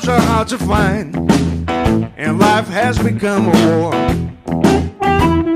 are hard to find, and life has become a war.